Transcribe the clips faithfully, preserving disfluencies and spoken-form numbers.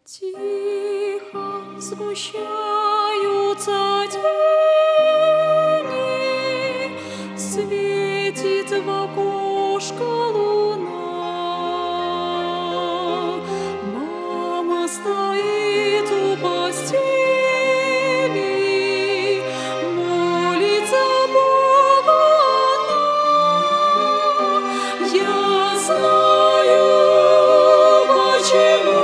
Тихо сгущаются тени, светит в окошко луна. Мама стоит у постели, молится Богу она. Я знаю, почему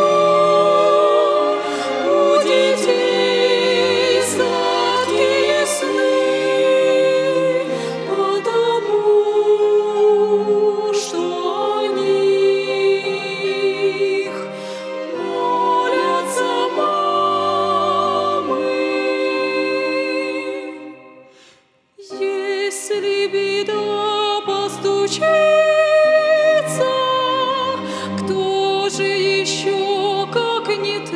сладкие сны, потому что о них молятся мамы. Если беда постучится, кто же еще, как не ты,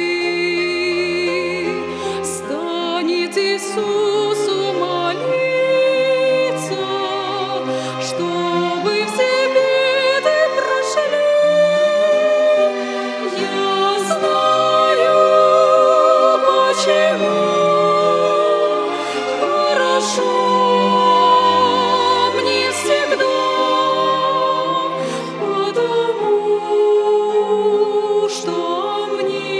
Иисусу молиться, чтобы все беды прошли. Я знаю, почему хорошо мне всегда, потому что мне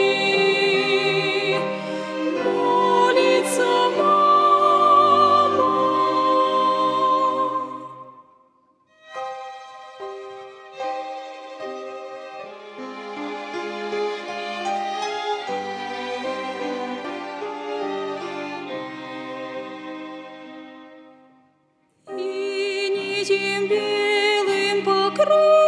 молится мама. И нитям белым покрыть